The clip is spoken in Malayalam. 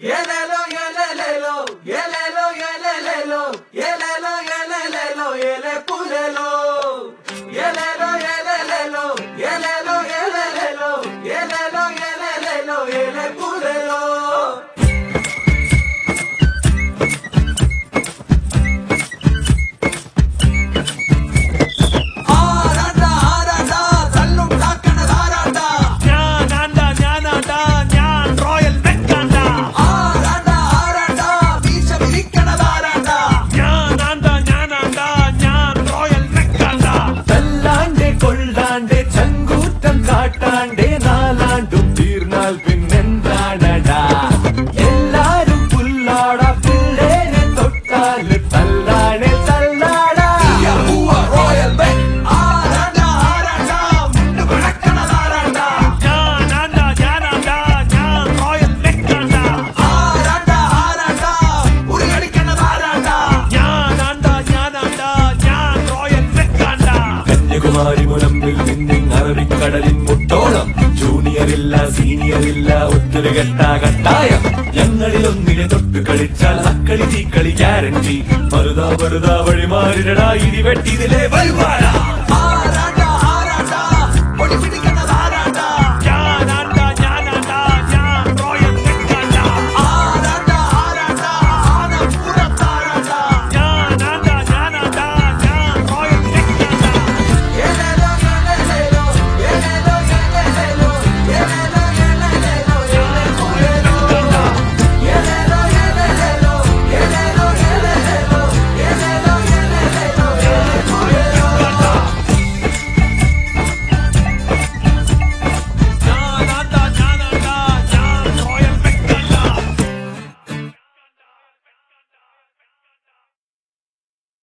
Yelelo, yelelelo, yelelo, yelelelo, yelelo, yelelelo, yele pulelo. Yelelo, yelelelo, yelelo, yelelelo, yelelo, yelelelo, yele pulelo. അറബിക്കടലിൻ മുട്ടോളം ജൂനിയറില്ല സീനിയറില്ല ഒത്തൊരു കെട്ടായം ഞങ്ങളിലൊന്നിനെ തൊട്ട് കളിച്ചാൽ അക്കളി തീക്കളി ഗ്യാരണ്ടി പരുതാ പരുതാ വഴിമാറിടടാ ഇനി വെട്ടിതിലെ വരുവാനാ